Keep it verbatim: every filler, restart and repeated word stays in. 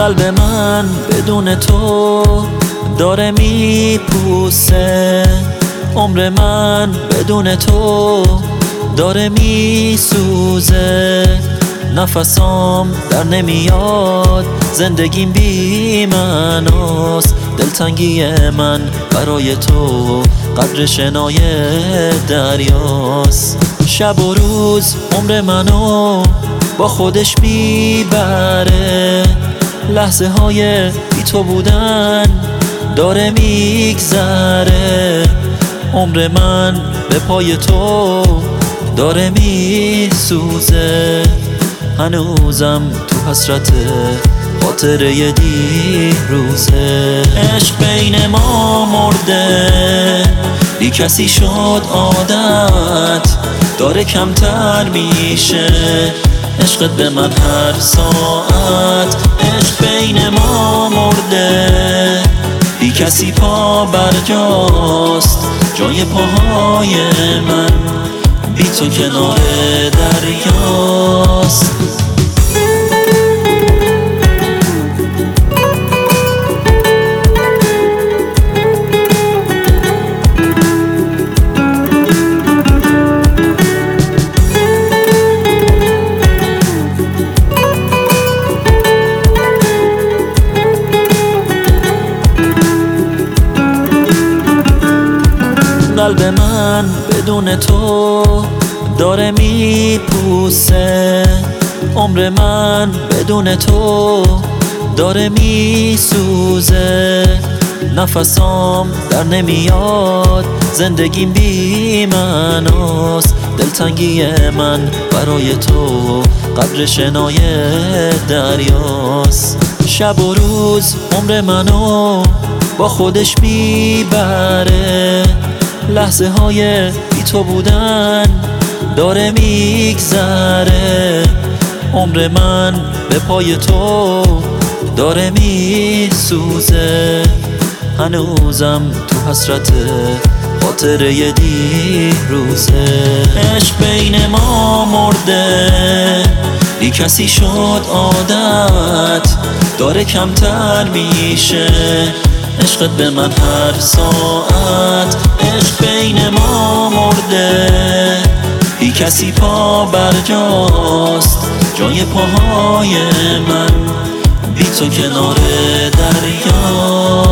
قلب من بدون تو داره میپوسه، عمر من بدون تو داره میسوزه، نفسام در نمیاد، زندگیم بی معناست، دلتنگی من برای تو قدر شنای دریاست. شب و روز عمر منو با خودش میبره، لحظه های بی تو بودن داره میگذره، عمر من به پای تو داره میسوزه، هنوزم تو حسرت خاطره دیروزه. عشق بین ما مرده، بی کسی شد عادت، داره کمتر میشه عشقت به من هر ساعت. عشق بین ما مرده، بی کسی پا برجاست، جای پاهای من بی تو کنار دریاست. قلب من بدون تو داره میپوسه، عمر من بدون تو داره میسوزه، نفسام در نمیاد، زندگیم بی معناست، دلتنگی من برای تو قدر شنای دریاست. شب و روز عمر منو با خودش میبره، لحظه های بی تو بودن داره میگذره، عمر من به پای تو داره میسوزه، هنوزم تو حسرت خاطره دیروزه. عشق بین ما مرده، بی کسی شد عادت، داره کمتر میشه عشقت به من هر ساعت. عشق بین ما مرده، بی کسی پا برجاست، جای پاهای من بی تو کنار دریا.